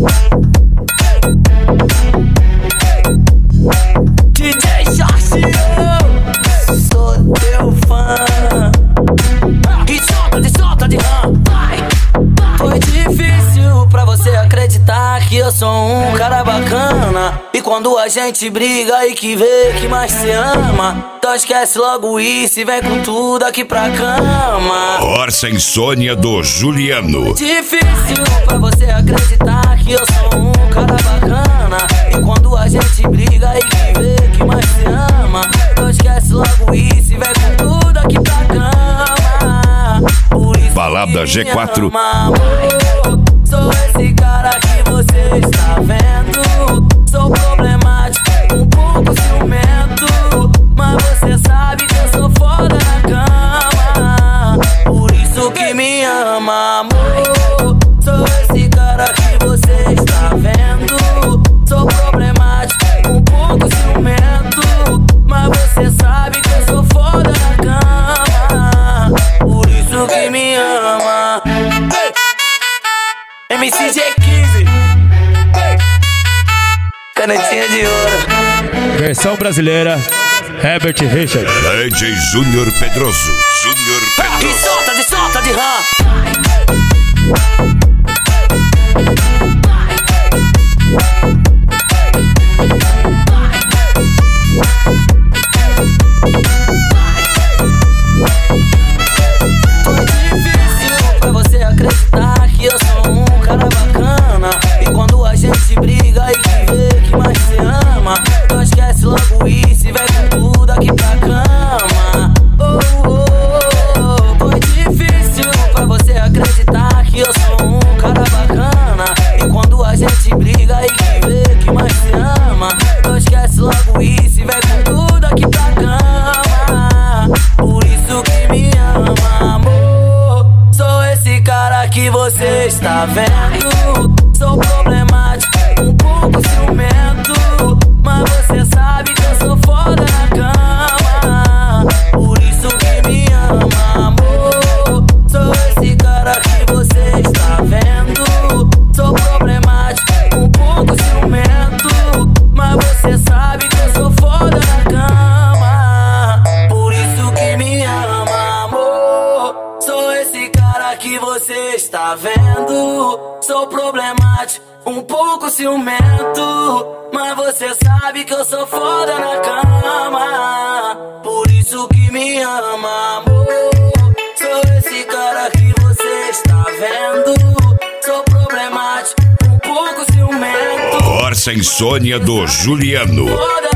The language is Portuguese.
DJ Jorge, sou teu fã. E solta de rã. Foi difícil pra você acreditar que eu sou um cara bacana. E quando a gente briga e que vê que mais se ama, então esquece logo isso e vem com tudo aqui pra cama. Força Insônia do Juliano. Difícil pra você acreditar que eu sou um cara bacana. E quando a gente briga e que vê que mais se ama, então esquece logo isso e vem com tudo aqui pra cama. Por isso Balada G4. Amor, sou esse cara que você está vendo. Sou problemático, um pouco ciumento, mas você sabe que eu sou foda na cama. Por isso que me ama, amor. Sou esse cara que você está vendo. Sou problemático, um pouco ciumento, mas você sabe que eu sou foda na cama. Por isso que me ama. MCG15, canetinha de ouro. Versão brasileira, Herbert Richard. DJ Júnior Pedroso. E solta de rã. Foi difícil pra você acreditar que eu sou um cara bacana. E quando a gente briga e que vê que mais se ama, então esquece logo isso e vem com tudo aqui pra cama. Foi difícil pra você acreditar que eu sou um cara bacana. E quando a gente briga e que vê que mais se ama, então esquece logo isso e vem com tudo aqui pra cama. Por isso que me ama, amor. Sou esse cara que você está vendo. Sou problemático, um pouco ciumento, mas você sabe que eu sou foda na cama. Por isso que me ama, amor. Sou esse cara que você está vendo. Sou problemático, um pouco ciumento, mas você sabe que eu sou foda na cama. Por isso que me ama, amor. Sou esse cara que você está vendo. Sou problemático, um pouco ciumento, mas você sabe que eu sou foda na cama. Por isso que me ama, amor. Sou esse cara que você está vendo. Sou problemático, um pouco ciumento. Força Insônia do Juliano. Foda